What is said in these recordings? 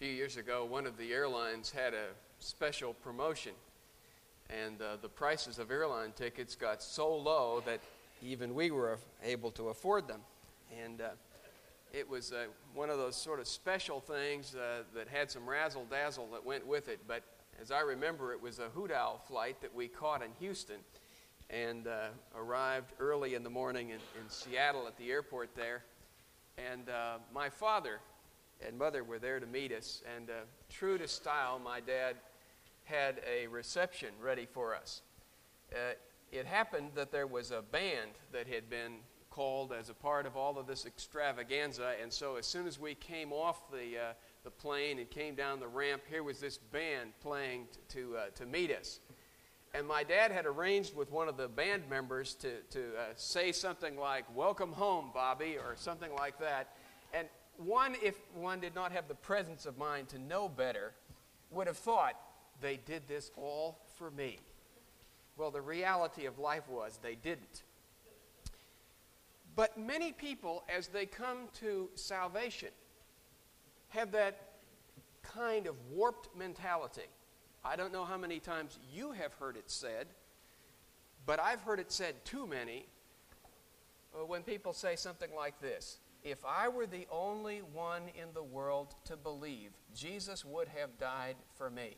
few years ago, one of the airlines had a special promotion, and the prices of airline tickets got so low that even we were able to afford them. And it was one of those sort of special things that had some razzle-dazzle that went with it. But as I remember, it was a Hoot Owl flight that we caught in Houston and arrived early in the morning in Seattle at the airport there. And my father and mother were there to meet us, and true to style, my dad had a reception ready for us. It happened that there was a band that had been called as a part of all of this extravaganza, and so as soon as we came off the plane and came down the ramp, here was this band playing to meet us. And my dad had arranged with one of the band members to say something like, "Welcome home, Bobby," or something like that. And if one did not have the presence of mind to know better, would have thought they did this all for me. Well, the reality of life was they didn't. But many people, as they come to salvation, have that kind of warped mentality. I don't know how many times you have heard it said, but I've heard it said too many when people say something like this: if I were the only one in the world to believe, Jesus would have died for me.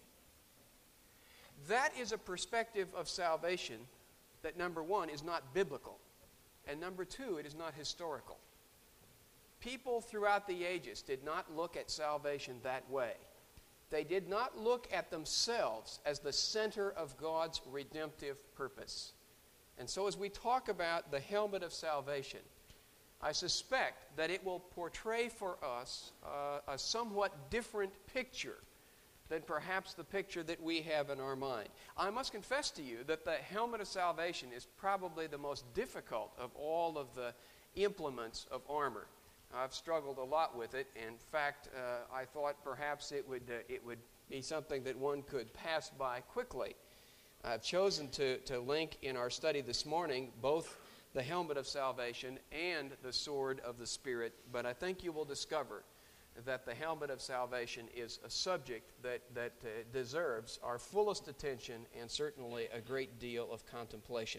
That is a perspective of salvation that, number one, is not biblical, and number two, it is not historical. People throughout the ages did not look at salvation that way. They did not look at themselves as the center of God's redemptive purpose. And so as we talk about the helmet of salvation, I suspect that it will portray for us a somewhat different picture than perhaps the picture that we have in our mind. I must confess to you that the helmet of salvation is probably the most difficult of all of the implements of armor. I've struggled a lot with it. In fact, I thought perhaps it would be something that one could pass by quickly. I've chosen to link in our study this morning both the helmet of salvation and the sword of the Spirit, but I think you will discover that the helmet of salvation is a subject that deserves our fullest attention and certainly a great deal of contemplation.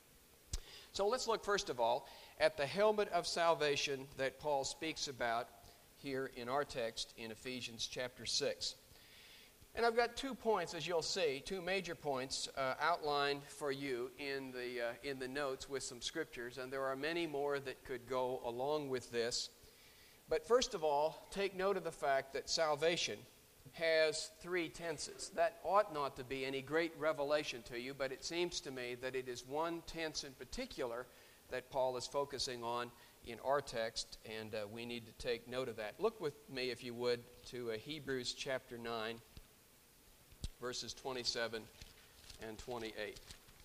So let's look first of all at the helmet of salvation that Paul speaks about here in our text in Ephesians chapter 6. And I've got 2 points, as you'll see, 2 major points outlined for you in the notes with some scriptures, and there are many more that could go along with this. But first of all, take note of the fact that salvation has 3 tenses. That ought not to be any great revelation to you, but it seems to me that it is one tense in particular that Paul is focusing on in our text, and we need to take note of that. Look with me, if you would, to Hebrews chapter 9, verses 27 and 28.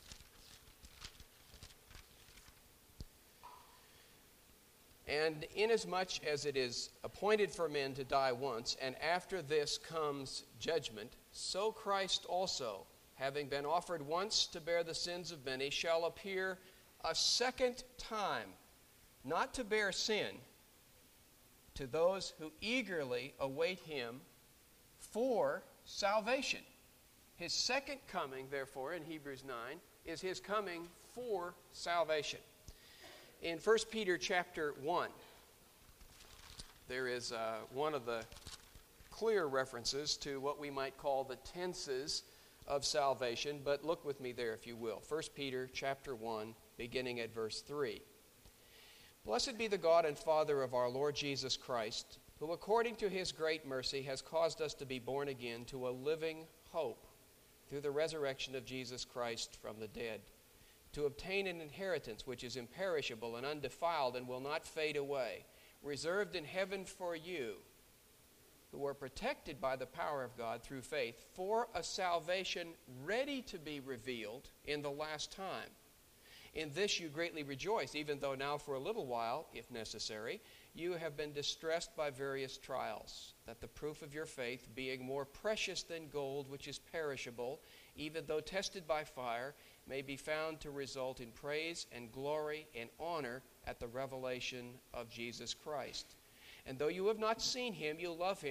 And inasmuch as it is appointed for men to die once, and after this comes judgment, so Christ also, having been offered once to bear the sins of many, shall appear a second time, not to bear sin, to those who eagerly await him for salvation. His second coming, therefore, in Hebrews 9, is his coming for salvation. In 1 Peter chapter 1, there is one of the clear references to what we might call the tenses of salvation, but look with me there if you will. 1 Peter chapter 1, beginning at verse 3. Blessed be the God and Father of our Lord Jesus Christ, who according to his great mercy has caused us to be born again to a living hope through the resurrection of Jesus Christ from the dead, to obtain an inheritance which is imperishable and undefiled and will not fade away, reserved in heaven for you, who are protected by the power of God through faith, for a salvation ready to be revealed in the last time. In this you greatly rejoice, even though now for a little while, if necessary, you have been distressed by various trials, that the proof of your faith, being more precious than gold which is perishable, even though tested by fire, may be found to result in praise and glory and honor at the revelation of Jesus Christ. And though you have not seen him, you love him,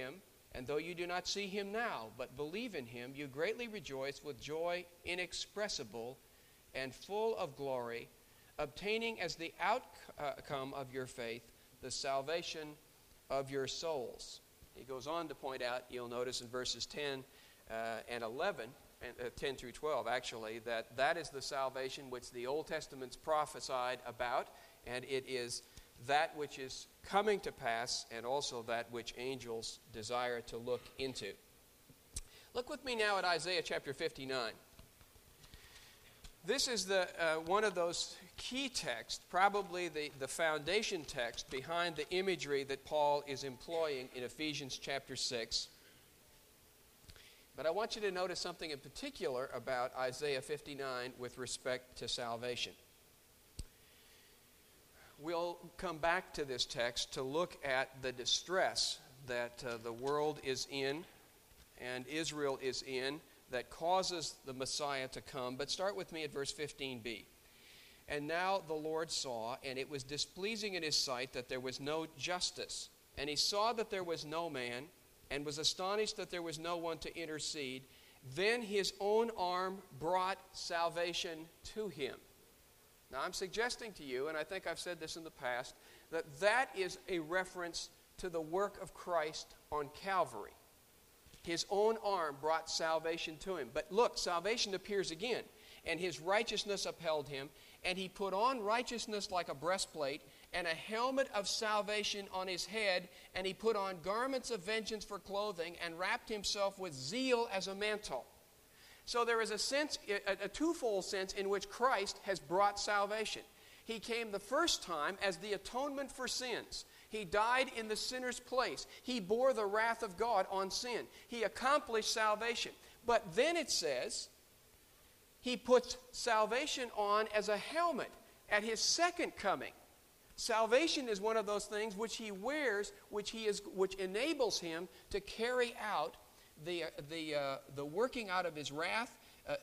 And though you do not see him now, but believe in him, you greatly rejoice with joy inexpressible and full of glory, obtaining as the outcome of your faith the salvation of your souls. He goes on to point out, you'll notice in verses 10 and 11, 10 through 12 actually, that is the salvation which the Old Testament's prophesied about, and it is that which is coming to pass, and also that which angels desire to look into. Look with me now at Isaiah chapter 59. This is one of those key texts, probably the foundation text behind the imagery that Paul is employing in Ephesians chapter 6. But I want you to notice something in particular about Isaiah 59 with respect to salvation. We'll come back to this text to look at the distress that the world is in and Israel is in that causes the Messiah to come. But start with me at verse 15b. And now the Lord saw, and it was displeasing in his sight that there was no justice. And he saw that there was no man, and was astonished that there was no one to intercede. Then his own arm brought salvation to him. Now I'm suggesting to you, and I think I've said this in the past, that is a reference to the work of Christ on Calvary. His own arm brought salvation to him. But look, salvation appears again. And his righteousness upheld him. And he put on righteousness like a breastplate, and a helmet of salvation on his head. And he put on garments of vengeance for clothing, and wrapped himself with zeal as a mantle. So there is a twofold sense in which Christ has brought salvation. He came the first time as the atonement for sins. He died in the sinner's place. He bore the wrath of God on sin. He accomplished salvation. But then it says, he puts salvation on as a helmet at his second coming. Salvation is one of those things which he wears, which enables him to carry out the working out of his wrath,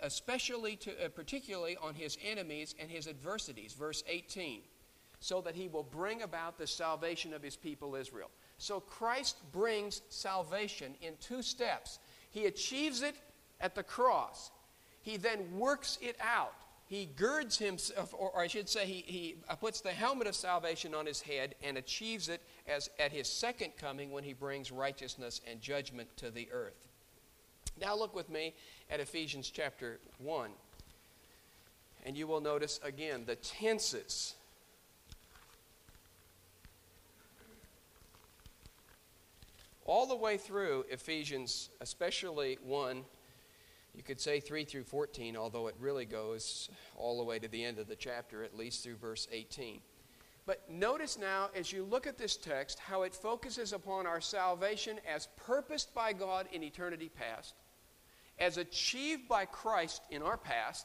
particularly on his enemies and his adversities. Verse 18. So that he will bring about the salvation of his people Israel. So Christ brings salvation in two steps. He achieves it at the cross. He then works it out. He girds himself, or I should say he puts the helmet of salvation on his head and achieves it at his second coming when he brings righteousness and judgment to the earth. Now look with me at Ephesians chapter 1. And you will notice again the tenses. All the way through Ephesians, especially 1, you could say 3 through 14, although it really goes all the way to the end of the chapter, at least through verse 18. But notice now, as you look at this text, how it focuses upon our salvation as purposed by God in eternity past, as achieved by Christ in our past,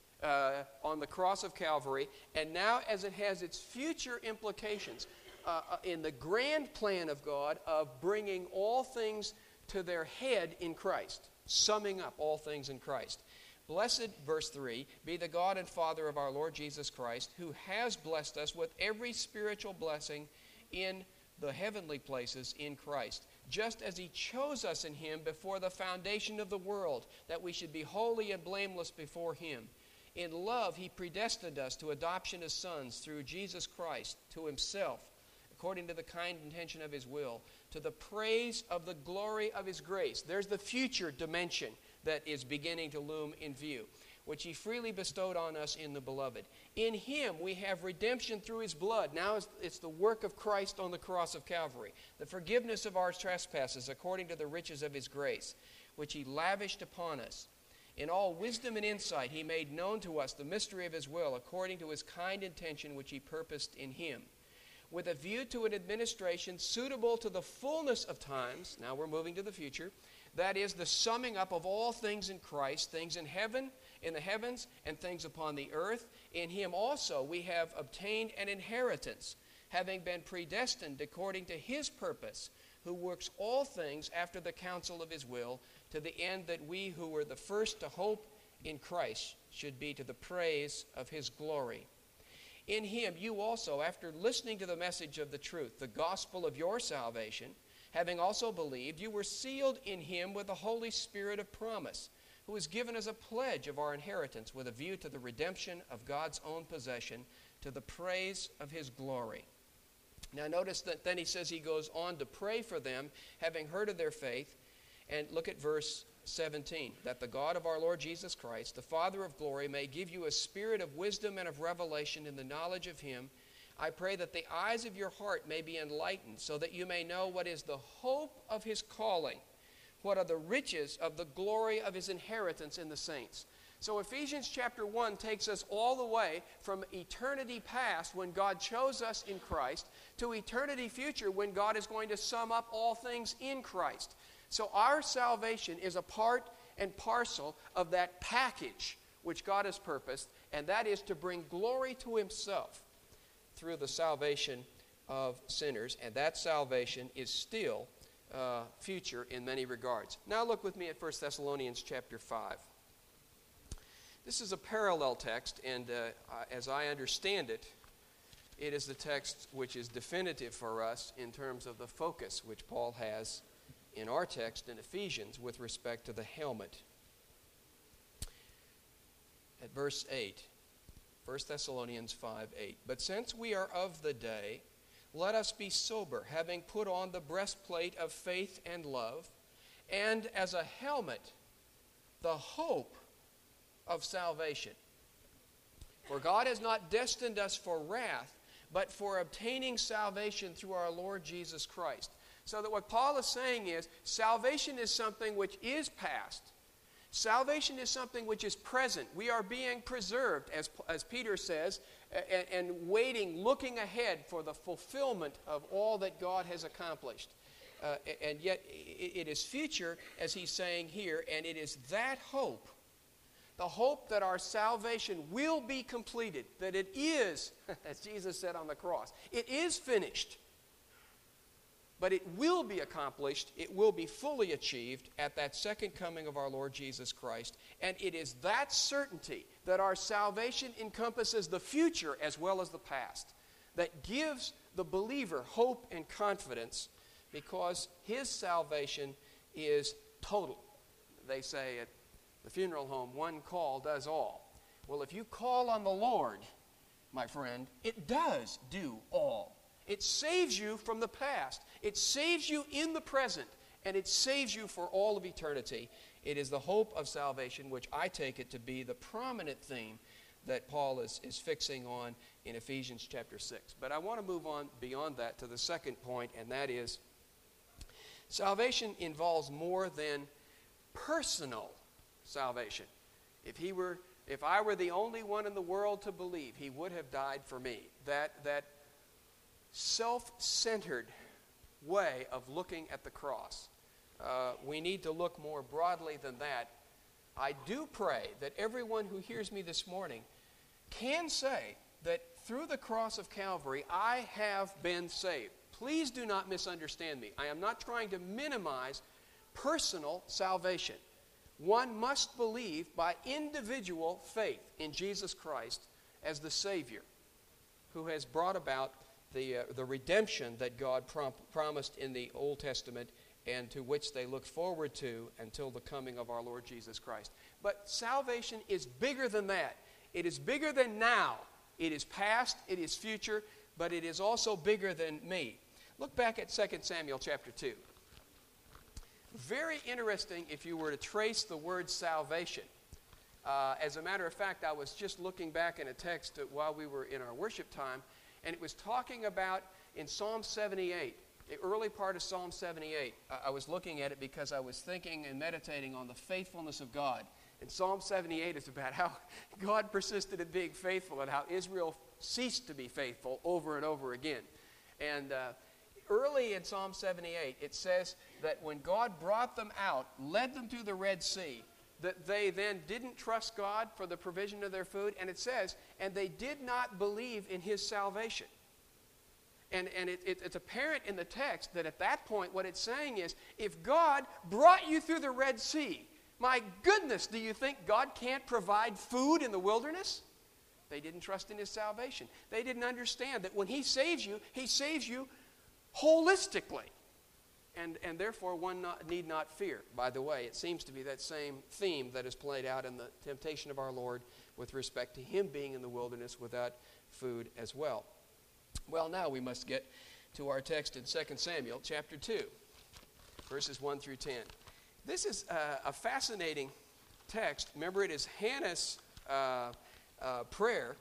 on the cross of Calvary, and now as it has its future implications in the grand plan of God of bringing all things to their head in Christ, summing up all things in Christ. Blessed, verse 3, be the God and Father of our Lord Jesus Christ, who has blessed us with every spiritual blessing in the heavenly places in Christ, just as he chose us in him before the foundation of the world, that we should be holy and blameless before him. In love he predestined us to adoption as sons through Jesus Christ to himself, according to the kind intention of his will, to the praise of the glory of his grace. There's the future dimension that is beginning to loom in view, which he freely bestowed on us in the beloved. In him we have redemption through his blood. Now it's the work of Christ on the cross of Calvary, the forgiveness of our trespasses according to the riches of his grace, which he lavished upon us. In all wisdom and insight he made known to us the mystery of his will, according to his kind intention which he purposed in him, with a view to an administration suitable to the fullness of times. Now we're moving to the future. That is the summing up of all things in Christ, things in heaven, in the heavens, and things upon the earth. In him also we have obtained an inheritance, having been predestined according to his purpose, who works all things after the counsel of his will, to the end that we who were the first to hope in Christ should be to the praise of his glory. In him you also, after listening to the message of the truth, the gospel of your salvation, having also believed, you were sealed in him with the Holy Spirit of promise, who was given as a pledge of our inheritance with a view to the redemption of God's own possession, to the praise of his glory. Now notice that then he says he goes on to pray for them, having heard of their faith. And look at verse 17. That the God of our Lord Jesus Christ, the Father of glory, may give you a spirit of wisdom and of revelation in the knowledge of him. I pray that the eyes of your heart may be enlightened, so that you may know what is the hope of his calling, what are the riches of the glory of his inheritance in the saints. So Ephesians chapter 1 takes us all the way from eternity past, when God chose us in Christ, to eternity future, when God is going to sum up all things in Christ. So our salvation is a part and parcel of that package which God has purposed, and that is to bring glory to himself through the salvation of sinners. And that salvation is still future in many regards. Now look with me at 1 Thessalonians chapter 5. This is a parallel text, and as I understand it, it is the text which is definitive for us in terms of the focus which Paul has in our text in Ephesians with respect to the helmet. At verse 8, 1 Thessalonians 5:8. But since we are of the day, let us be sober, having put on the breastplate of faith and love, and as a helmet, the hope of salvation. For God has not destined us for wrath, but for obtaining salvation through our Lord Jesus Christ. So that what Paul is saying is, salvation is something which is past. Salvation is something which is present. We are being preserved, as Peter says, and waiting, looking ahead for the fulfillment of all that God has accomplished. And yet it is future, as he's saying here, and it is that hope, the hope that our salvation will be completed, that it is, as Jesus said on the cross, it is finished. But it will be accomplished, it will be fully achieved at that second coming of our Lord Jesus Christ. And it is that certainty that our salvation encompasses the future as well as the past that gives the believer hope and confidence, because his salvation is total. They say at the funeral home, one call does all. Well, if you call on the Lord, my friend, it does do all. It saves you from the past. It saves you in the present. And it saves you for all of eternity. It is the hope of salvation, which I take it to be the prominent theme that Paul is fixing on in Ephesians chapter 6. But I want to move on beyond that to the second point, and that is salvation involves more than personal salvation. If I were the only one in the world to believe, he would have died for me. That self-centered way of looking at the cross. We need to look more broadly than that. I do pray that everyone who hears me this morning can say that through the cross of Calvary, I have been saved. Please do not misunderstand me. I am not trying to minimize personal salvation. One must believe by individual faith in Jesus Christ as the Savior who has brought about the redemption that God promised in the Old Testament and to which they look forward to until the coming of our Lord Jesus Christ. But salvation is bigger than that. It is bigger than now. It is past, it is future, but it is also bigger than me. Look back at 2 Samuel chapter 2. Very interesting if you were to trace the word salvation. As a matter of fact, I was just looking back in a text while we were in our worship time, and it was talking about in Psalm 78, the early part of Psalm 78. I was looking at it because I was thinking and meditating on the faithfulness of God. And Psalm 78 is about how God persisted in being faithful and how Israel ceased to be faithful over and over again. And early in Psalm 78, it says that when God brought them out, led them through the Red Sea, that they then didn't trust God for the provision of their food. And it says, and they did not believe in his salvation. And it's apparent in the text that at that point what it's saying is, if God brought you through the Red Sea, my goodness, do you think God can't provide food in the wilderness? They didn't trust in his salvation. They didn't understand that when he saves you holistically. and therefore one need not fear. By the way, it seems to be that same theme that is played out in the temptation of our Lord with respect to him being in the wilderness without food as well. Well, now we must get to our text in 2 Samuel chapter 2, verses 1 through 10. This is a fascinating text. Remember, it is Hannah's prayer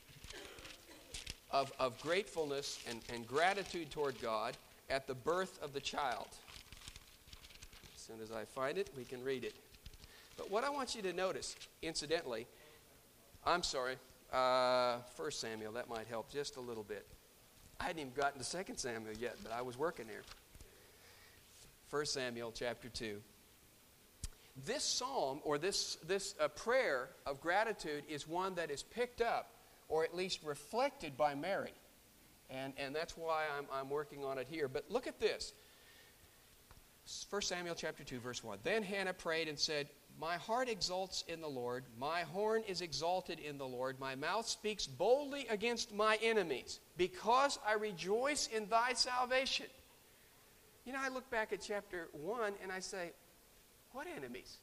of gratefulness and gratitude toward God at the birth of the child. As soon as I find it, we can read it. But what I want you to notice, incidentally, 1 Samuel, that might help just a little bit. I hadn't even gotten to 2 Samuel yet, but I was working here. 1 Samuel chapter 2. This psalm, or this prayer of gratitude, is one that is picked up, or at least reflected by Mary. And that's why I'm working on it here. But look at this. 1 Samuel chapter 2, verse 1. Then Hannah prayed and said, my heart exults in the Lord. My horn is exalted in the Lord. My mouth speaks boldly against my enemies, because I rejoice in thy salvation. You know, I look back at chapter 1 and I say, what enemies?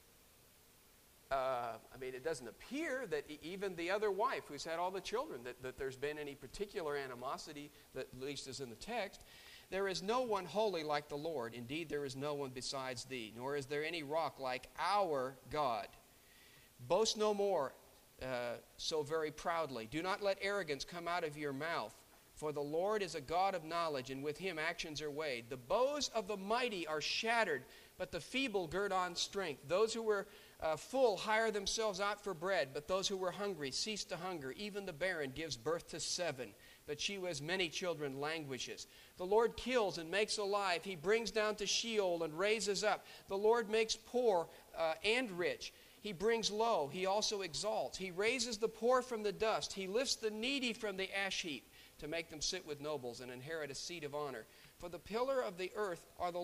It doesn't appear that even the other wife who's had all the children, that there's been any particular animosity, that at least is in the text. There is no one holy like the Lord. Indeed, there is no one besides thee, nor is there any rock like our God. Boast no more so very proudly. Do not let arrogance come out of your mouth. For the Lord is a God of knowledge, and with him actions are weighed. The bows of the mighty are shattered, but the feeble gird on strength. Those who were full hire themselves out for bread, but those who were hungry cease to hunger. Even the barren gives birth to 7, but she who has many children languishes. The Lord kills and makes alive. He brings down to Sheol and raises up. The Lord makes poor and rich. He brings low. He also exalts. He raises the poor from the dust. He lifts the needy from the ash heap, to make them sit with nobles and inherit a seat of honor. For the pillars of the earth are the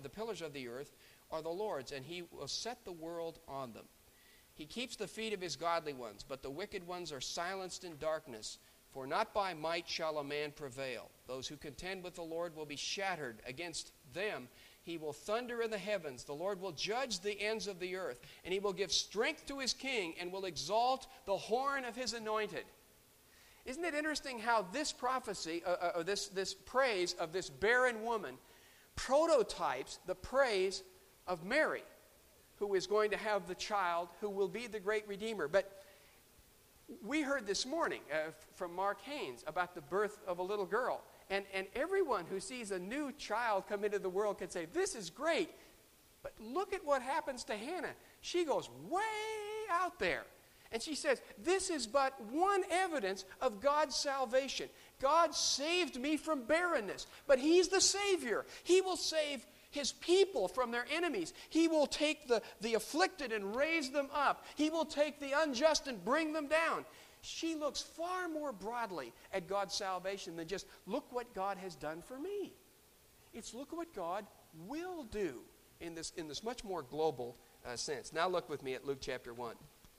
Lord's, and he will set the world on them. He keeps the feet of his godly ones, but the wicked ones are silenced in darkness. For not by might shall a man prevail. Those who contend with the Lord will be shattered. Against them he will thunder in the heavens. The Lord will judge the ends of the earth, and he will give strength to his king, and will exalt the horn of his anointed. Isn't it interesting how this prophecy, this praise of this barren woman, prototypes the praise of Mary, who is going to have the child who will be the great Redeemer? But we heard this morning from Mark Haynes about the birth of a little girl. And everyone who sees a new child come into the world can say, this is great. But look at what happens to Hannah. She goes way out there. And she says, this is but one evidence of God's salvation. God saved me from barrenness, but he's the Savior. He will save his people from their enemies. He will take the afflicted and raise them up. He will take the unjust and bring them down. She looks far more broadly at God's salvation than just, look what God has done for me. It's look what God will do in this much more global sense. Now look with me at Luke chapter 1.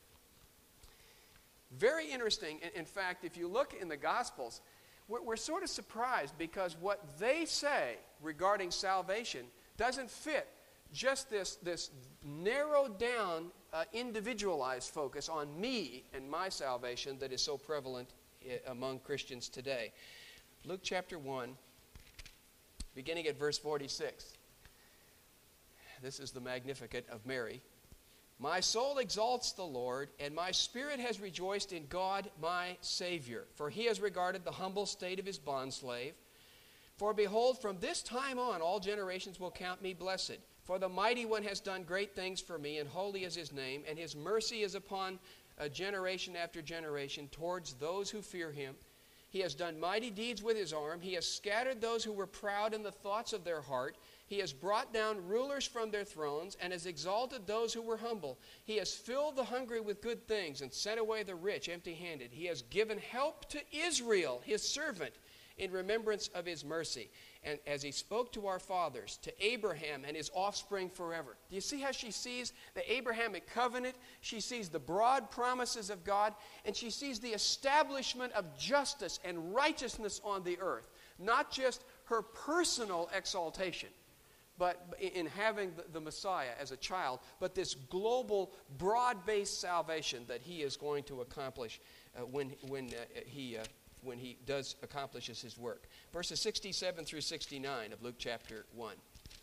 Very interesting. In fact, if you look in the Gospels, we're sort of surprised because what they say regarding salvation doesn't fit just this narrowed down, individualized focus on me and my salvation that is so prevalent among Christians today. Luke chapter 1, beginning at verse 46. This is the Magnificat of Mary. My soul exalts the Lord, and my spirit has rejoiced in God my Savior, for he has regarded the humble state of his bondslave. For behold, from this time on all generations will count me blessed. For the Mighty One has done great things for me, and holy is his name, and his mercy is upon generation after generation towards those who fear him. He has done mighty deeds with his arm. He has scattered those who were proud in the thoughts of their heart. He has brought down rulers from their thrones and has exalted those who were humble. He has filled the hungry with good things and sent away the rich empty-handed. He has given help to Israel, his servant, in remembrance of his mercy. And as he spoke to our fathers, to Abraham and his offspring forever. Do you see how she sees the Abrahamic covenant? She sees the broad promises of God, and she sees the establishment of justice and righteousness on the earth. Not just her personal exaltation, but in having the Messiah as a child, but this global, broad-based salvation that he is going to accomplish when he accomplishes his work. Verses 67 through 69 of Luke chapter 1.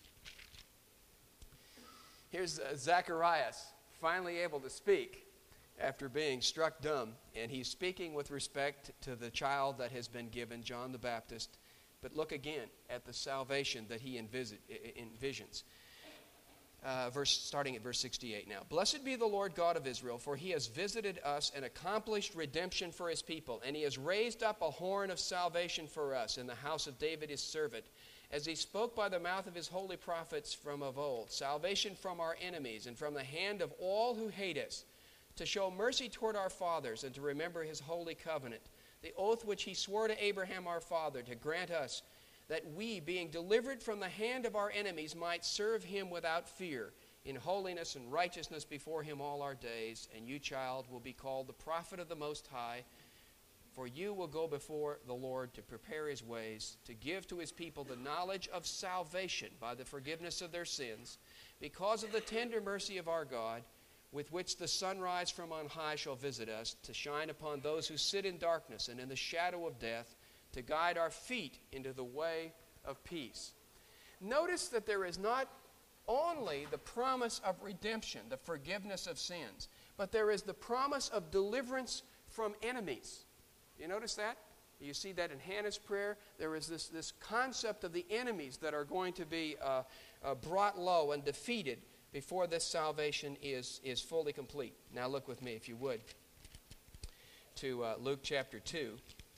Here's Zacharias, finally able to speak after being struck dumb, and he's speaking with respect to the child that has been given, John the Baptist. But look again at the salvation that he envisions. Starting at verse 68 now. Blessed be the Lord God of Israel, for he has visited us and accomplished redemption for his people, and he has raised up a horn of salvation for us in the house of David his servant, as he spoke by the mouth of his holy prophets from of old, salvation from our enemies and from the hand of all who hate us, to show mercy toward our fathers and to remember his holy covenant, the oath which he swore to Abraham our father, to grant us that we, being delivered from the hand of our enemies, might serve him without fear, in holiness and righteousness before him all our days. And you, child, will be called the prophet of the Most High, for you will go before the Lord to prepare his ways, to give to his people the knowledge of salvation by the forgiveness of their sins, because of the tender mercy of our God, with which the sunrise from on high shall visit us, to shine upon those who sit in darkness and in the shadow of death, to guide our feet into the way of peace. Notice that there is not only the promise of redemption, the forgiveness of sins, but there is the promise of deliverance from enemies. You notice that? You see that in Hannah's prayer. There is this concept of the enemies that are going to be brought low and defeated before this salvation is fully complete. Now look with me, if you would, to Luke chapter 2.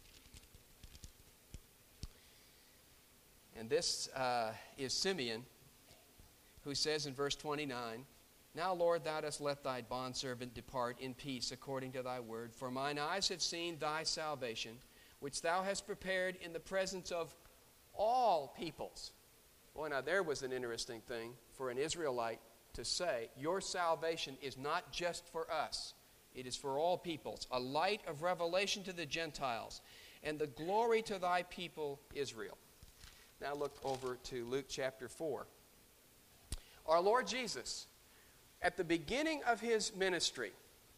And this is Simeon, who says in verse 29, Now, Lord, thou dost let thy bondservant depart in peace according to thy word. For mine eyes have seen thy salvation, which thou hast prepared in the presence of all peoples. Boy, now there was an interesting thing for an Israelite to say, your salvation is not just for us. It is for all peoples, a light of revelation to the Gentiles, and the glory to thy people Israel. Now look over to Luke chapter 4. Our Lord Jesus, at the beginning of his ministry,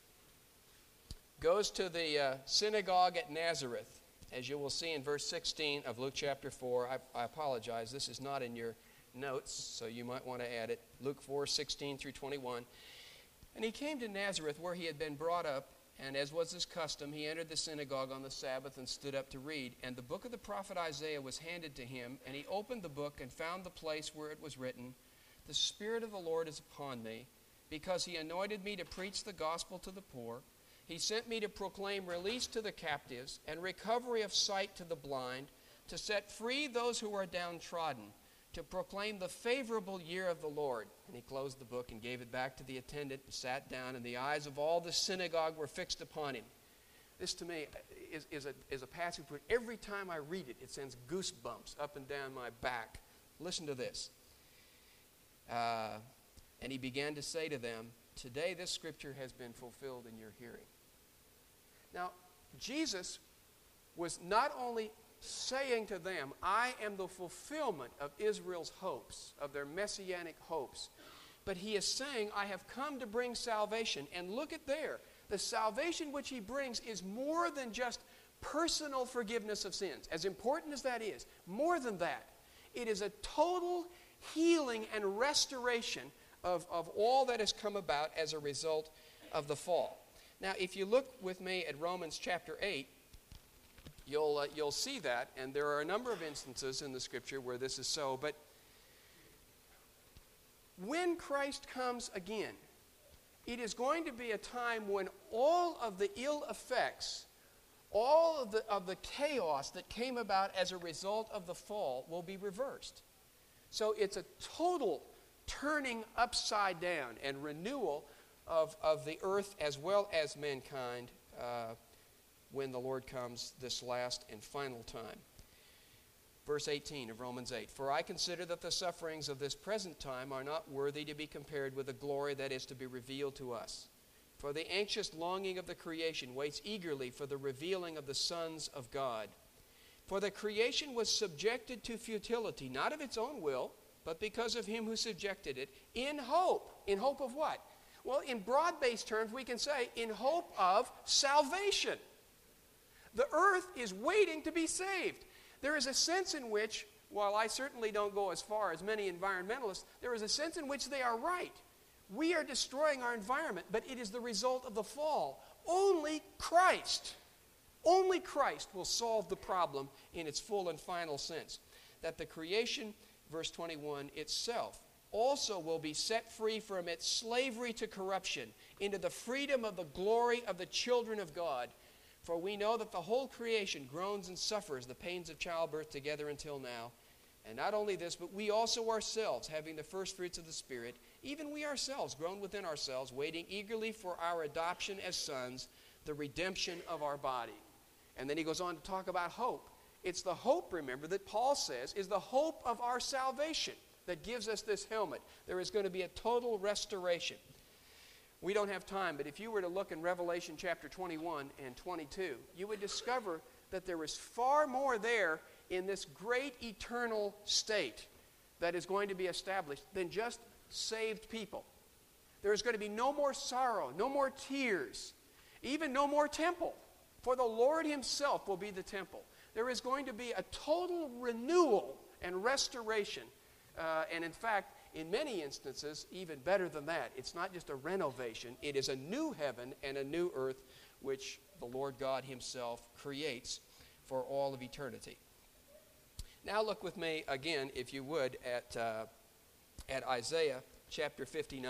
goes to the synagogue at Nazareth, as you will see in verse 16 of Luke chapter 4. I apologize, this is not in your notes, so you might want to add it. Luke 4, 16 through 21. And he came to Nazareth, where he had been brought up, and as was his custom, he entered the synagogue on the Sabbath and stood up to read. And the book of the prophet Isaiah was handed to him, and he opened the book and found the place where it was written, The Spirit of the Lord is upon me, because he anointed me to preach the gospel to the poor. He sent me to proclaim release to the captives and recovery of sight to the blind, to set free those who are downtrodden, to proclaim the favorable year of the Lord. And he closed the book and gave it back to the attendant and sat down, and the eyes of all the synagogue were fixed upon him. This to me is a passage where every time I read it, it sends goosebumps up and down my back. Listen to this. And he began to say to them, Today this scripture has been fulfilled in your hearing. Now, Jesus was not only saying to them, I am the fulfillment of Israel's hopes, of their messianic hopes, but he is saying, I have come to bring salvation. And look at there. The salvation which he brings is more than just personal forgiveness of sins. As important as that is, more than that, it is a total healing and restoration of all that has come about as a result of the fall. Now, if you look with me at Romans chapter 8, you'll see that, and there are a number of instances in the Scripture where this is so. But when Christ comes again, it is going to be a time when all of the ill effects, all of the chaos that came about as a result of the fall will be reversed. So it's a total turning upside down and renewal of the earth as well as mankind when the Lord comes this last and final time. Verse 18 of Romans 8, For I consider that the sufferings of this present time are not worthy to be compared with the glory that is to be revealed to us. For the anxious longing of the creation waits eagerly for the revealing of the sons of God. For the creation was subjected to futility, not of its own will, but because of him who subjected it, in hope. In hope of what? Well, in broad-based terms, we can say in hope of salvation. The earth is waiting to be saved. There is a sense in which, while I certainly don't go as far as many environmentalists, there is a sense in which they are right. We are destroying our environment, but it is the result of the fall. Only Christ will solve the problem in its full and final sense. That the creation, verse 21, itself also will be set free from its slavery to corruption into the freedom of the glory of the children of God. For we know that the whole creation groans and suffers the pains of childbirth together until now. And not only this, but we also ourselves, having the first fruits of the Spirit, even we ourselves groan within ourselves, waiting eagerly for our adoption as sons, the redemption of our body. And then he goes on to talk about hope. It's the hope, remember, that Paul says is the hope of our salvation that gives us this helmet. There is going to be a total restoration. We don't have time, but if you were to look in Revelation chapter 21 and 22, you would discover that there is far more there in this great eternal state that is going to be established than just saved people. There is going to be no more sorrow, no more tears, even no more temple, for the Lord himself will be the temple. There is going to be a total renewal and restoration, and in fact, in many instances, even better than that. It's not just a renovation. It is a new heaven and a new earth which the Lord God himself creates for all of eternity. Now look with me again, if you would, at Isaiah chapter 59.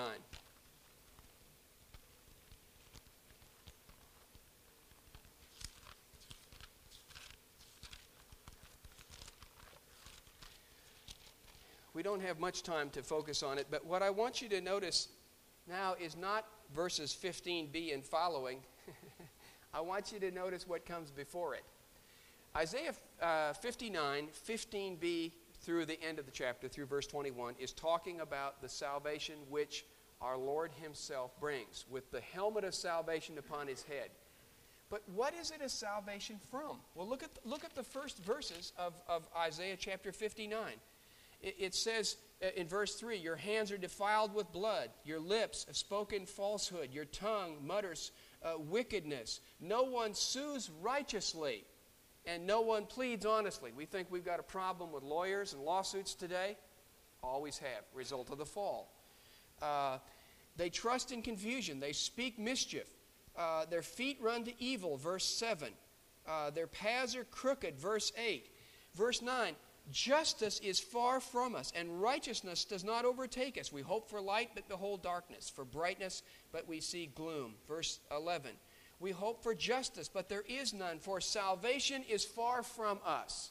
We don't have much time to focus on it, but what I want you to notice now is not verses 15b and following. I want you to notice what comes before it. Isaiah 59, 15b through the end of the chapter, through verse 21, is talking about the salvation which our Lord himself brings, with the helmet of salvation upon his head. But what is it a salvation from? Well, look at the first verses of Isaiah chapter 59. It says in verse 3, your hands are defiled with blood, your lips have spoken falsehood, your tongue mutters wickedness. No one sues righteously, and no one pleads honestly. We think we've got a problem with lawyers and lawsuits today. Always have, result of the fall. They trust in confusion, they speak mischief. Their feet run to evil, verse 7. Their paths are crooked, verse 8. Verse 9, justice is far from us, and righteousness does not overtake us. We hope for light, but behold darkness, for brightness, but we see gloom. Verse 11, we hope for justice, but there is none, for salvation is far from us.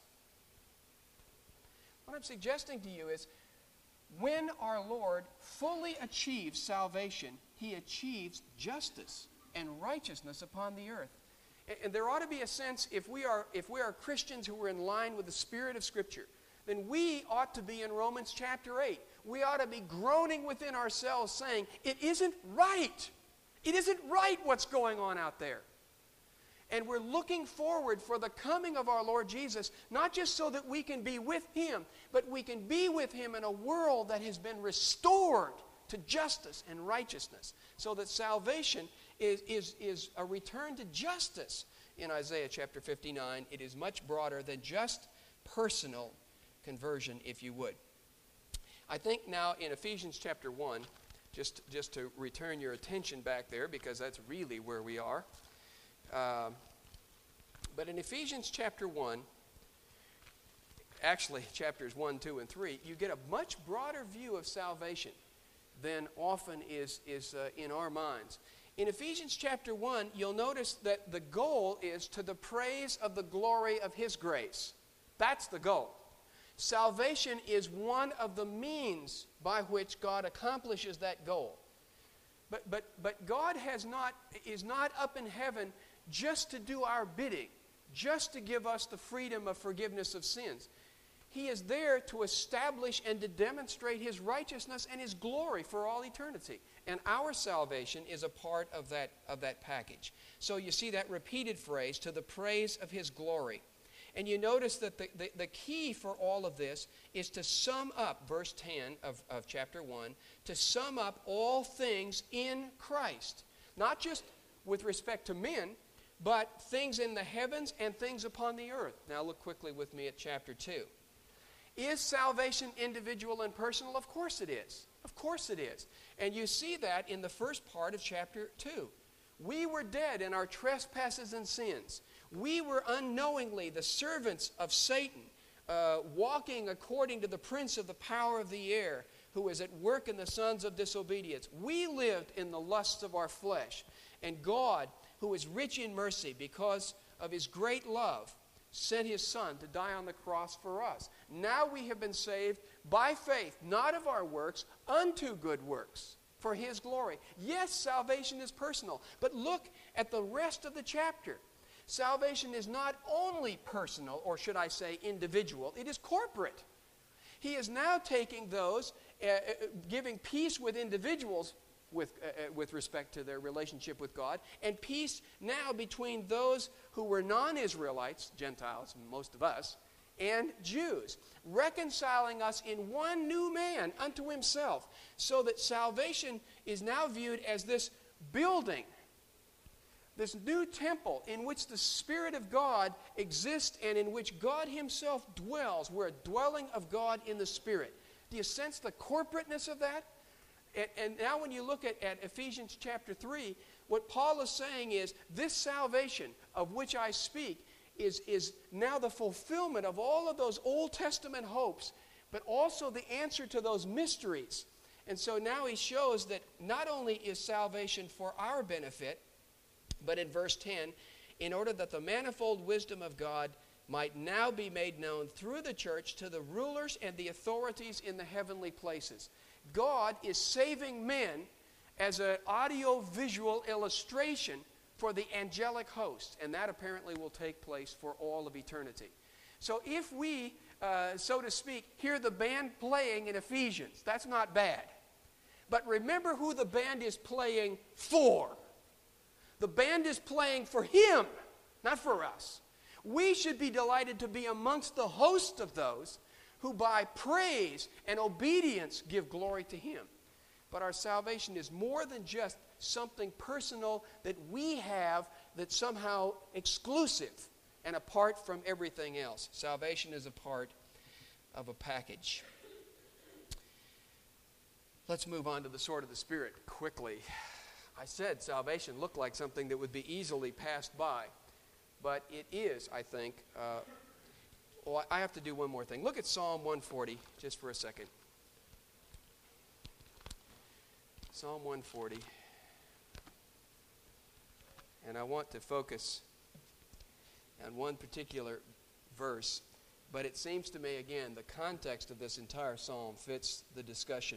What I'm suggesting to you is, when our Lord fully achieves salvation, he achieves justice and righteousness upon the earth. And there ought to be a sense, if we are Christians who are in line with the Spirit of Scripture, then we ought to be in Romans chapter 8. We ought to be groaning within ourselves saying, it isn't right. It isn't right what's going on out there. And we're looking forward for the coming of our Lord Jesus, not just so that we can be with him, but we can be with him in a world that has been restored to justice and righteousness, so that salvation is a return to justice. In Isaiah chapter 59, it is much broader than just personal conversion, if you would. I think now in Ephesians chapter 1, just to return your attention back there, because that's really where we are. But in Ephesians chapter 1, actually chapters 1, 2, and 3, you get a much broader view of salvation than often is in our minds. In Ephesians chapter 1, you'll notice that the goal is to the praise of the glory of his grace. That's the goal. Salvation is one of the means by which God accomplishes that goal. But God is not up in heaven just to do our bidding, just to give us the freedom of forgiveness of sins. He is there to establish and to demonstrate his righteousness and his glory for all eternity. And our salvation is a part of that package. So you see that repeated phrase, to the praise of his glory. And you notice that the key for all of this is to sum up, verse 10 of chapter 1, to sum up all things in Christ. Not just with respect to men, but things in the heavens and things upon the earth. Now look quickly with me at chapter 2. Is salvation individual and personal? Of course it is. Of course it is. And you see that in the first part of chapter 2. We were dead in our trespasses and sins. We were unknowingly the servants of Satan, walking according to the prince of the power of the air, who is at work in the sons of disobedience. We lived in the lusts of our flesh. And God, who is rich in mercy because of his great love, sent his Son to die on the cross for us. Now we have been saved by faith, not of our works, unto good works, for his glory. Yes, salvation is personal, but look at the rest of the chapter. Salvation is not only personal, or should I say individual, it is corporate. He is now taking those, giving peace with individuals with respect to their relationship with God, and peace now between those who were non-Israelites, Gentiles, most of us, and Jews, reconciling us in one new man unto himself, so that salvation is now viewed as this building, this new temple in which the Spirit of God exists and in which God himself dwells. We're a dwelling of God in the Spirit. Do you sense the corporateness of that? And now when you look at Ephesians chapter 3, what Paul is saying is, this salvation of which I speak is now the fulfillment of all of those Old Testament hopes, but also the answer to those mysteries. And so now he shows that not only is salvation for our benefit, but in verse 10, in order that the manifold wisdom of God might now be made known through the church to the rulers and the authorities in the heavenly places. God is saving men as an audio-visual illustration for the angelic host, and that apparently will take place for all of eternity. So if we, so to speak, hear the band playing in Ephesians, that's not bad. But remember who the band is playing for. The band is playing for him, not for us. We should be delighted to be amongst the host of those who by praise and obedience give glory to him. But our salvation is more than just something personal that we have that's somehow exclusive and apart from everything else. Salvation is a part of a package. Let's move on to the sword of the Spirit quickly. I said salvation looked like something that would be easily passed by, but it is, I think. Well, I have to do one more thing. Look at Psalm 140 just for a second. Psalm 140. And I want to focus on one particular verse, but it seems to me, again, the context of this entire psalm fits the discussion.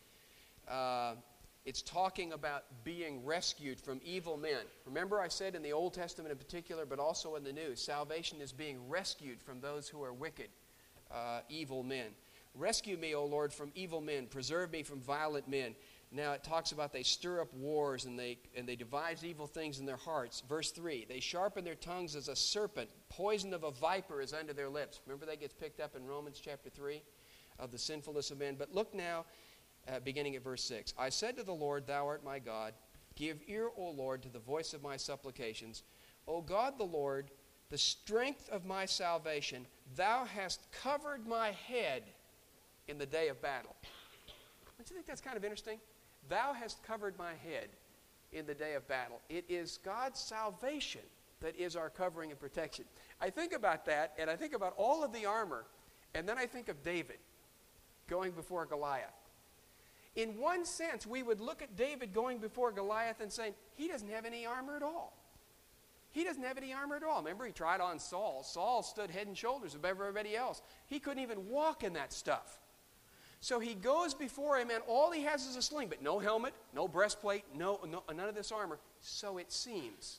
It's talking about being rescued from evil men. Remember I said in the Old Testament in particular, but also in the New, salvation is being rescued from those who are wicked, evil men. Rescue me, O Lord, from evil men. Preserve me from violent men. Now it talks about they stir up wars and they devise evil things in their hearts. Verse 3, they sharpen their tongues as a serpent. Poison of a viper is under their lips. Remember that gets picked up in Romans chapter 3 of the sinfulness of men. But look now, beginning at verse 6. I said to the Lord, thou art my God. Give ear, O Lord, to the voice of my supplications. O God the Lord, the strength of my salvation, thou hast covered my head in the day of battle. Don't you think that's kind of interesting? Thou hast covered my head in the day of battle. It is God's salvation that is our covering and protection. I think about that, and I think about all of the armor, and then I think of David going before Goliath. In one sense, we would look at David going before Goliath and saying, he doesn't have any armor at all. He doesn't have any armor at all. Remember, he tried on Saul. Saul stood head and shoulders above everybody else. He couldn't even walk in that stuff. So he goes before him, and all he has is a sling, but no helmet, no breastplate, none of this armor. So it seems.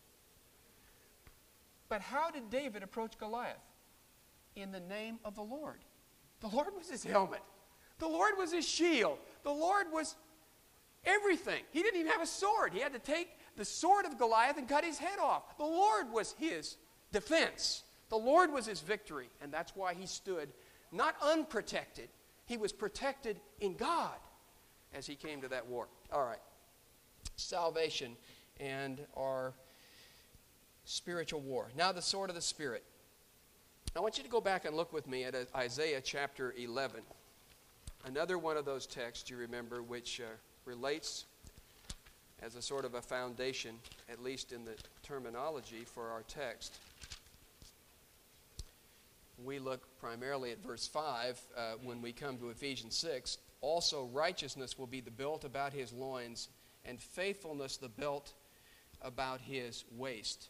But how did David approach Goliath? In the name of the Lord. The Lord was his helmet. The Lord was his shield. The Lord was everything. He didn't even have a sword. He had to take the sword of Goliath and cut his head off. The Lord was his defense. The Lord was his victory, and that's why he stood not unprotected. He was protected in God as he came to that war. All right. Salvation and our spiritual war. Now the sword of the Spirit. I want you to go back and look with me at Isaiah chapter 11. Another one of those texts, you remember, which relates as a sort of a foundation, at least in the terminology for our text. We look primarily at verse 5 when we come to Ephesians 6. Also righteousness will be the belt about his loins, and faithfulness the belt about his waist.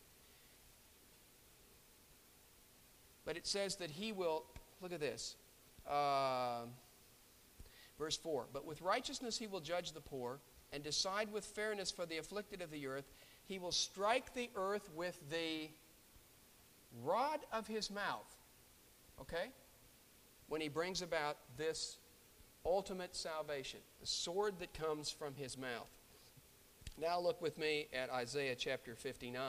But it says that he will, look at this, verse 4, but with righteousness he will judge the poor, and decide with fairness for the afflicted of the earth. He will strike the earth with the rod of his mouth. Okay? When he brings about this ultimate salvation, the sword that comes from his mouth. Now look with me at Isaiah chapter 59.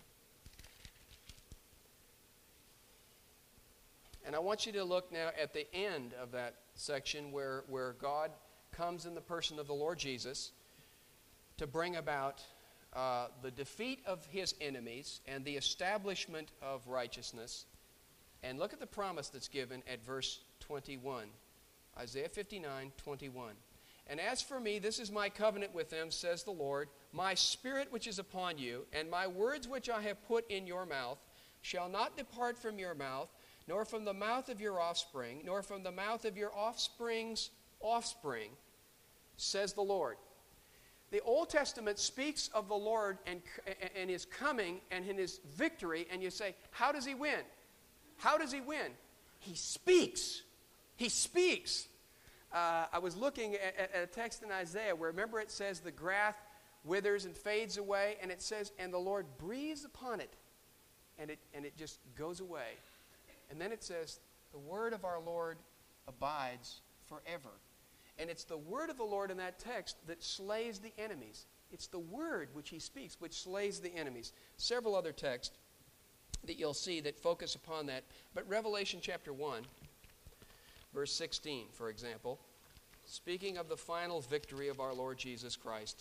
And I want you to look now at the end of that section where God comes in the person of the Lord Jesus to bring about the defeat of his enemies and the establishment of righteousness. And look at the promise that's given at verse 21. Isaiah 59, 21. And as for me, this is my covenant with them, says the Lord. My spirit which is upon you, and my words which I have put in your mouth, shall not depart from your mouth, nor from the mouth of your offspring, nor from the mouth of your offspring's offspring, says the Lord. The Old Testament speaks of the Lord and his coming and in his victory, and you say, how does he win? How does he win? He speaks. He speaks. I was looking at a text in Isaiah where, remember, it says the grass withers and fades away, and it says, and the Lord breathes upon it, and it just goes away. And then it says, the word of our Lord abides forever. And it's the word of the Lord in that text that slays the enemies. It's the word which he speaks which slays the enemies. Several other texts that you'll see that focus upon that. But Revelation chapter 1, verse 16, for example, speaking of the final victory of our Lord Jesus Christ.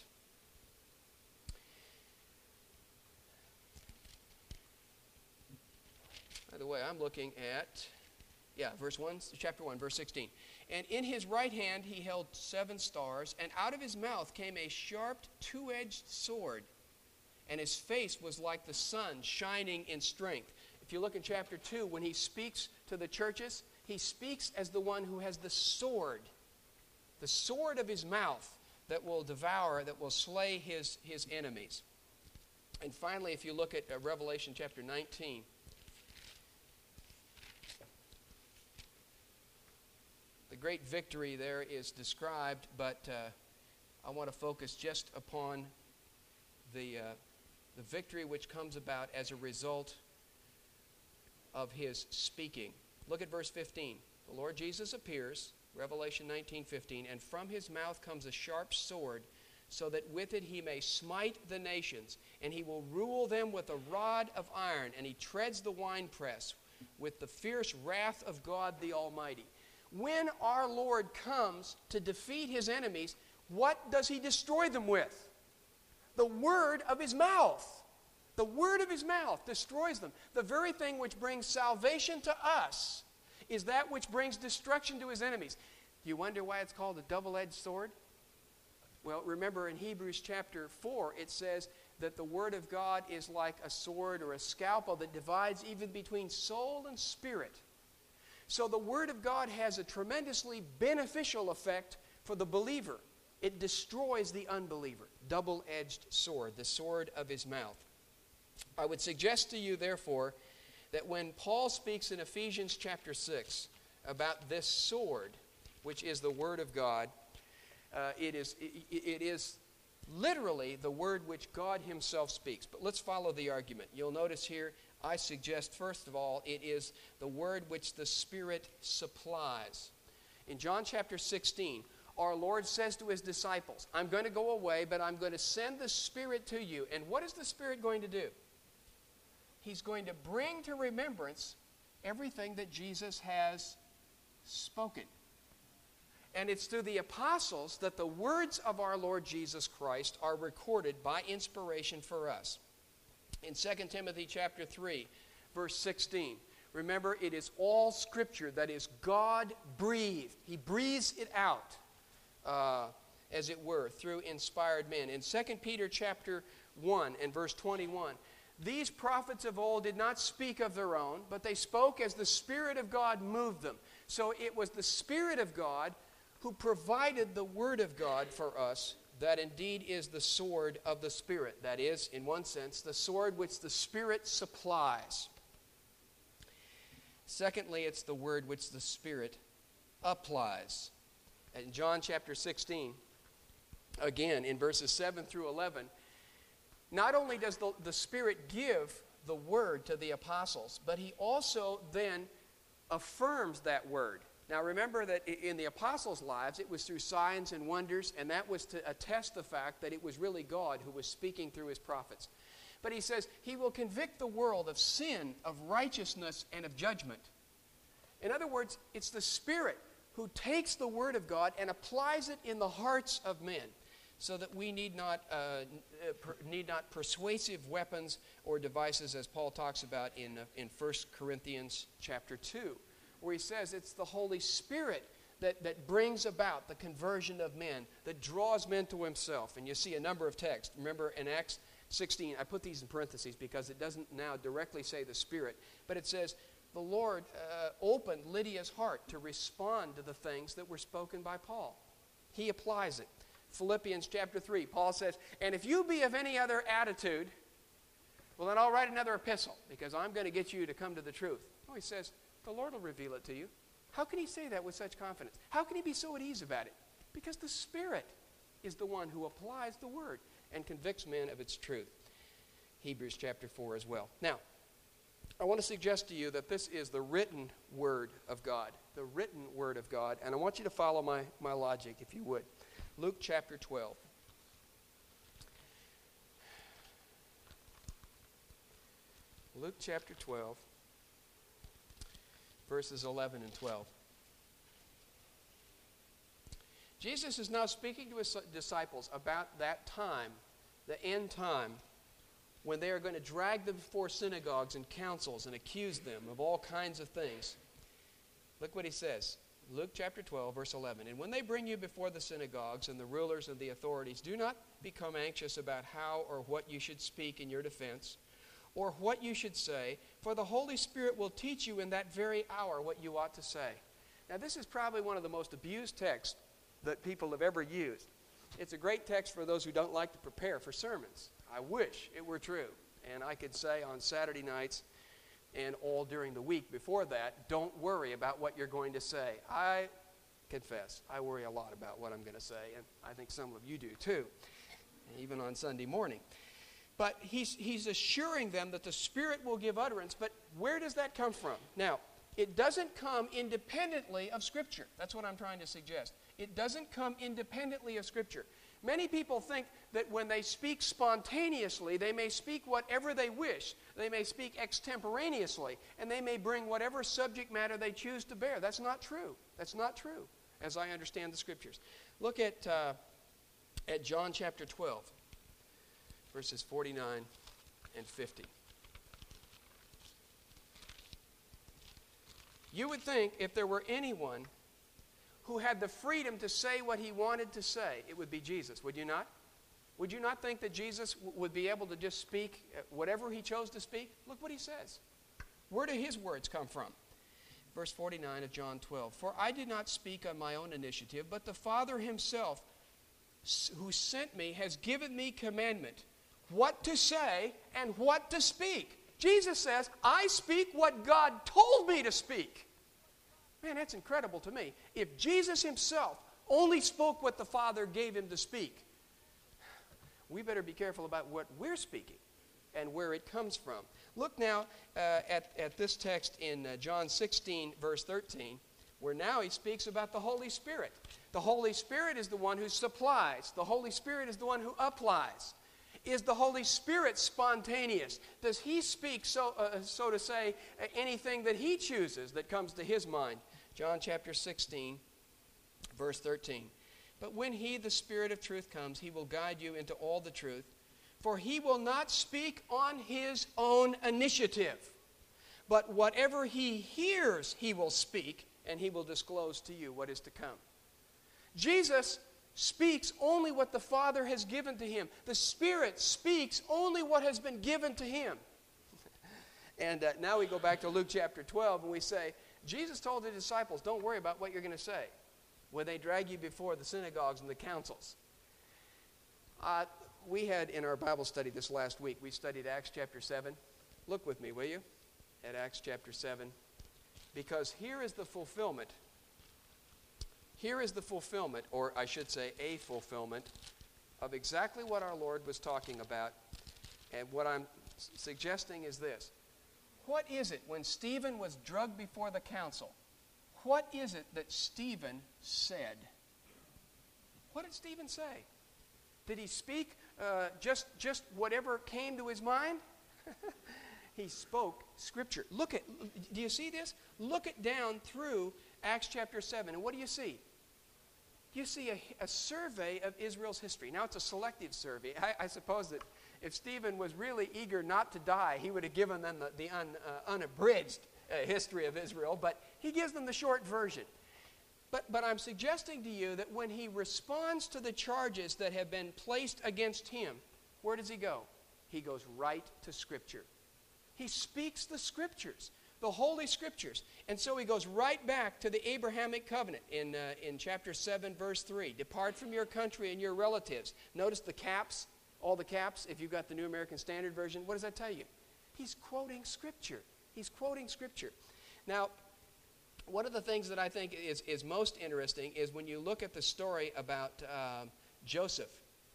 By the way, I'm looking at, verse 1, chapter 1, verse 16. And in his right hand he held 7 stars, and out of his mouth came a sharp, two-edged sword, and his face was like the sun shining in strength. If you look in chapter 2, when he speaks to the churches, he speaks as the one who has the sword of his mouth that will devour, that will slay his enemies. And finally, if you look at Revelation chapter 19, the great victory there is described, but I want to focus just upon the victory which comes about as a result of his speaking. Look at verse 15. The Lord Jesus appears, Revelation 19:15, and from his mouth comes a sharp sword, so that with it he may smite the nations, and he will rule them with a rod of iron, and he treads the winepress with the fierce wrath of God the Almighty. When our Lord comes to defeat his enemies, what does he destroy them with? The word of his mouth. The word of his mouth destroys them. The very thing which brings salvation to us is that which brings destruction to his enemies. Do you wonder why it's called a double-edged sword? Well, remember in Hebrews chapter 4, it says that the word of God is like a sword or a scalpel that divides even between soul and spirit. So the word of God has a tremendously beneficial effect for the believer. It destroys the unbeliever. Double-edged sword, the sword of his mouth. I would suggest to you, therefore, that when Paul speaks in Ephesians chapter 6 about this sword, which is the word of God, it is literally the word which God himself speaks. But let's follow the argument. You'll notice here, I suggest, first of all, it is the word which the Spirit supplies. In John chapter 16, our Lord says to his disciples, I'm going to go away, but I'm going to send the Spirit to you. And what is the Spirit going to do? He's going to bring to remembrance everything that Jesus has spoken. And it's through the apostles that the words of our Lord Jesus Christ are recorded by inspiration for us. In 2 Timothy chapter 3, verse 16, remember, it is all Scripture that is God-breathed. He breathes it out, as it were, through inspired men. In 2 Peter chapter 1 and verse 21, these prophets of old did not speak of their own, but they spoke as the Spirit of God moved them. So it was the Spirit of God who provided the Word of God for us. That indeed is the sword of the Spirit. That is, in one sense, the sword which the Spirit supplies. Secondly, it's the word which the Spirit applies. In John chapter 16, again, in verses 7 through 11, not only does the Spirit give the word to the apostles, but he also then affirms that word. Now remember that in the apostles' lives, it was through signs and wonders, and that was to attest the fact that it was really God who was speaking through his prophets. But he says, he will convict the world of sin, of righteousness, and of judgment. In other words, it's the Spirit who takes the Word of God and applies it in the hearts of men, so that we need not persuasive weapons or devices, as Paul talks about in 1 Corinthians chapter 2. Where he says it's the Holy Spirit that brings about the conversion of men, that draws men to himself. And you see a number of texts. Remember in Acts 16, I put these in parentheses because it doesn't now directly say the Spirit, but it says the Lord opened Lydia's heart to respond to the things that were spoken by Paul. He applies it. Philippians chapter 3, Paul says, and if you be of any other attitude, well then I'll write another epistle because I'm going to get you to come to the truth. Oh, he says, the Lord will reveal it to you. How can he say that with such confidence? How can he be so at ease about it? Because the Spirit is the one who applies the Word and convicts men of its truth. Hebrews chapter 4 as well. Now, I want to suggest to you that this is the written Word of God. The written Word of God. And I want you to follow my logic, if you would. Luke chapter 12. Luke chapter 12. Verses 11 and 12. Jesus is now speaking to his disciples about that time, the end time, when they are going to drag them before synagogues and councils and accuse them of all kinds of things. Look what he says. Luke chapter 12, verse 11. And when they bring you before the synagogues and the rulers and the authorities, do not become anxious about how or what you should speak in your defense, or what you should say, for the Holy Spirit will teach you in that very hour what you ought to say. Now, this is probably one of the most abused texts that people have ever used. It's a great text for those who don't like to prepare for sermons. I wish it were true. And I could say on Saturday nights and all during the week before that, don't worry about what you're going to say. I confess, I worry a lot about what I'm going to say, and I think some of you do too, even on Sunday morning. But he's assuring them that the Spirit will give utterance. But where does that come from? Now, it doesn't come independently of Scripture. That's what I'm trying to suggest. It doesn't come independently of Scripture. Many people think that when they speak spontaneously, they may speak whatever they wish. They may speak extemporaneously, and they may bring whatever subject matter they choose to bear. That's not true. That's not true, as I understand the Scriptures. Look at John chapter 12. Verses 49 and 50. You would think if there were anyone who had the freedom to say what he wanted to say, it would be Jesus, would you not? Would you not think that Jesus would be able to just speak whatever he chose to speak? Look what he says. Where do his words come from? Verse 49 of John 12. For I did not speak on my own initiative, but the Father himself who sent me has given me commandment what to say and what to speak. Jesus says, I speak what God told me to speak. Man, that's incredible to me. If Jesus himself only spoke what the Father gave him to speak, we better be careful about what we're speaking and where it comes from. Look now at this text in John 16, verse 13, where now he speaks about the Holy Spirit. The Holy Spirit is the one who supplies. The Holy Spirit is the one who applies. Is the Holy Spirit spontaneous? Does he speak, so to say, anything that he chooses that comes to his mind? John chapter 16, verse 13. But when he, the Spirit of truth, comes, he will guide you into all the truth. For he will not speak on his own initiative, but whatever he hears, he will speak, and he will disclose to you what is to come. Jesus speaks only what the Father has given to him. The Spirit speaks only what has been given to him. And now we go back to Luke chapter 12, and we say, Jesus told the disciples, don't worry about what you're going to say when they drag you before the synagogues and the councils. We had in our Bible study this last week, we studied Acts chapter 7. Look with me, will you, at Acts chapter 7. Because here is the fulfillment. Here is the fulfillment, or I should say a fulfillment, of exactly what our Lord was talking about. And what I'm suggesting is this. What is it when Stephen was drugged before the council? What is it that Stephen said? What did Stephen say? Did he speak just whatever came to his mind? He spoke Scripture. Do you see this? Look it down through Acts chapter 7, and what do you see? You see a survey of Israel's history. Now, it's a selective survey. I suppose that if Stephen was really eager not to die, he would have given them the unabridged history of Israel, but he gives them the short version. But I'm suggesting to you that when he responds to the charges that have been placed against him, where does he go? He goes right to Scripture. He speaks the Scriptures, the Holy Scriptures. And so he goes right back to the Abrahamic covenant in chapter 7, verse 3. Depart from your country and your relatives. Notice the caps, all the caps, if you've got the New American Standard Version. What does that tell you? He's quoting Scripture. He's quoting Scripture. Now, one of the things that I think is most interesting is when you look at the story about Joseph.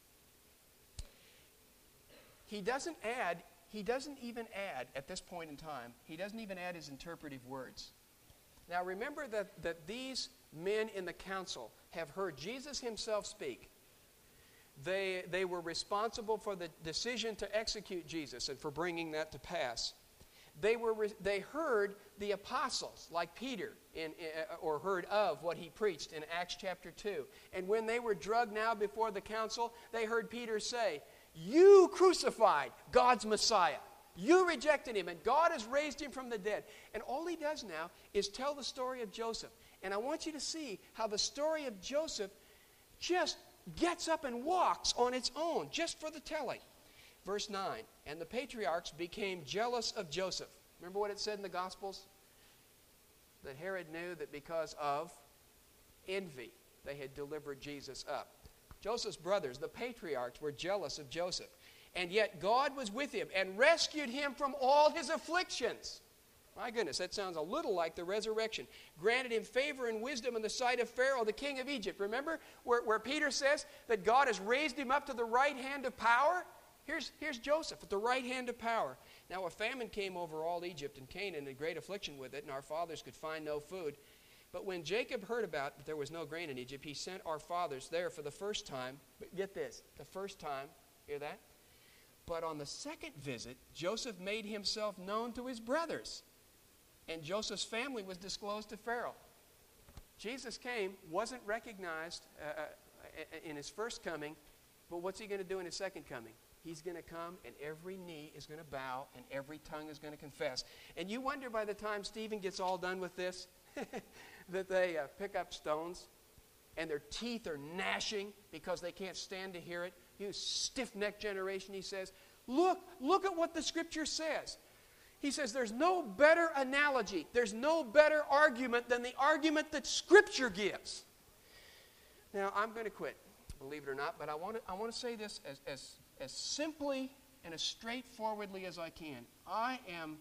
He doesn't even add, at this point in time, he doesn't even add his interpretive words. Now remember that these men in the council have heard Jesus himself speak. They were responsible for the decision to execute Jesus and for bringing that to pass. They heard the apostles, like Peter, or heard of what he preached in Acts chapter 2. And when they were drugged now before the council, they heard Peter say, you crucified God's Messiah. You rejected him, and God has raised him from the dead. And all he does now is tell the story of Joseph. And I want you to see how the story of Joseph just gets up and walks on its own, just for the telling. Verse 9, and the patriarchs became jealous of Joseph. Remember what it said in the Gospels? That Herod knew that because of envy, they had delivered Jesus up. Joseph's brothers, the patriarchs, were jealous of Joseph. And yet God was with him and rescued him from all his afflictions. My goodness, that sounds a little like the resurrection. Granted him favor and wisdom in the sight of Pharaoh, the king of Egypt. Remember where Peter says that God has raised him up to the right hand of power? Here's Joseph at the right hand of power. Now a famine came over all Egypt and Canaan, and great affliction with it, and our fathers could find no food. But when Jacob heard about that there was no grain in Egypt, he sent our fathers there for the first time. But get this, the first time, hear that? But on the second visit, Joseph made himself known to his brothers, and Joseph's family was disclosed to Pharaoh. Jesus came, wasn't recognized in his first coming, but what's he going to do in his second coming? He's going to come, and every knee is going to bow, and every tongue is going to confess. And you wonder by the time Stephen gets all done with this, that they pick up stones, and their teeth are gnashing because they can't stand to hear it. You stiff-necked generation, he says. Look at what the Scripture says. He says there's no better analogy, there's no better argument than the argument that Scripture gives. Now, I'm going to quit, believe it or not, but I want to say this as simply and as straightforwardly as I can. I am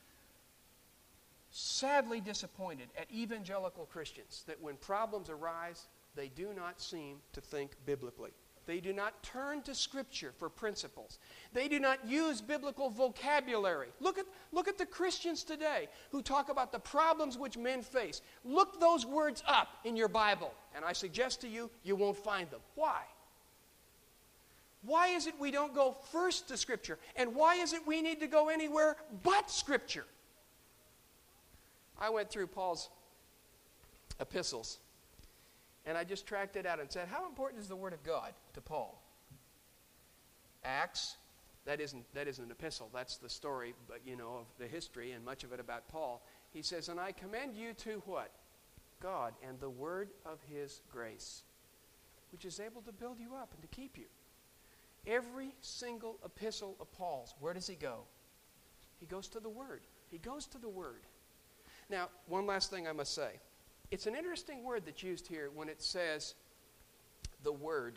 sadly disappointed at evangelical Christians that when problems arise, they do not seem to think biblically. They do not turn to Scripture for principles. They do not use biblical vocabulary. Look at the Christians today who talk about the problems which men face. Look those words up in your Bible, and I suggest to you, you won't find them. Why? Why is it we don't go first to Scripture? And why is it we need to go anywhere but Scripture? I went through Paul's epistles, and I just tracked it out and said, how important is the Word of God to Paul? Acts, that isn't an epistle. That's the story, but of the history and much of it about Paul. He says, and I commend you to what? God and the word of his grace, which is able to build you up and to keep you. Every single epistle of Paul's, where does he go? He goes to the Word. He goes to the Word. Now, one last thing I must say. It's an interesting word that's used here when it says the Word.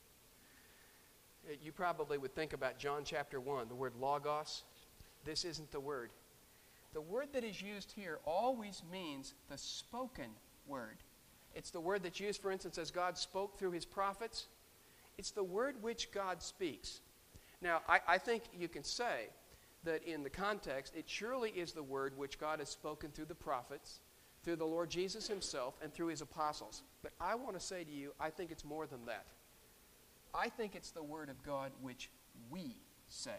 You probably would think about John chapter 1, the word logos. This isn't the word. The word that is used here always means the spoken word. It's the word that's used, for instance, as God spoke through his prophets. It's the word which God speaks. Now, I think you can say that in the context, it surely is the word which God has spoken through the prophets, through the Lord Jesus himself, and through his apostles. But I want to say to you, I think it's more than that. I think it's the word of God which we say.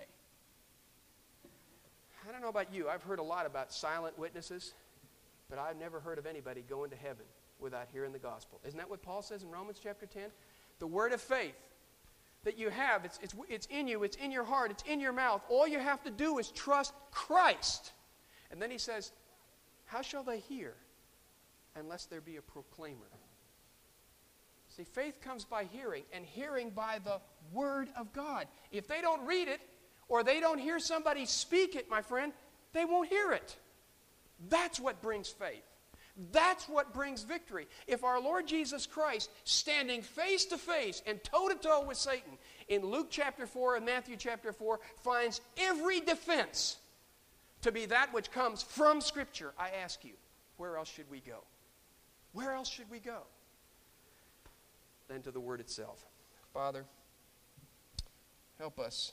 I don't know about you. I've heard a lot about silent witnesses, but I've never heard of anybody going to heaven without hearing the gospel. Isn't that what Paul says in Romans chapter 10? The word of faith that you have, it's in you, it's in your heart, it's in your mouth. All you have to do is trust Christ. And then he says, how shall they hear unless there be a proclaimer? See, faith comes by hearing, and hearing by the Word of God. If they don't read it, or they don't hear somebody speak it, my friend, they won't hear it. That's what brings faith. That's what brings victory. If our Lord Jesus Christ, standing face to face and toe to toe with Satan, in Luke chapter 4 and Matthew chapter 4, finds every defense to be that which comes from Scripture, I ask you, where else should we go? Where else should we go than to the Word itself? Father, help us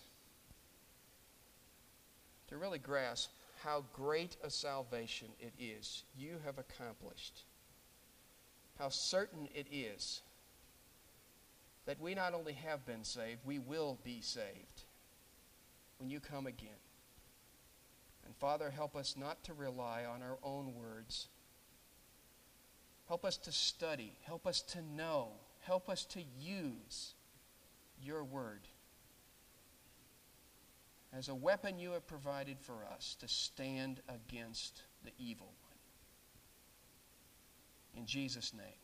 to really grasp how great a salvation it is you have accomplished. How certain it is that we not only have been saved, we will be saved when you come again. And Father, help us not to rely on our own words. Help us to study. Help us to know. Help us to use your word as a weapon you have provided for us to stand against the evil one. In Jesus' name.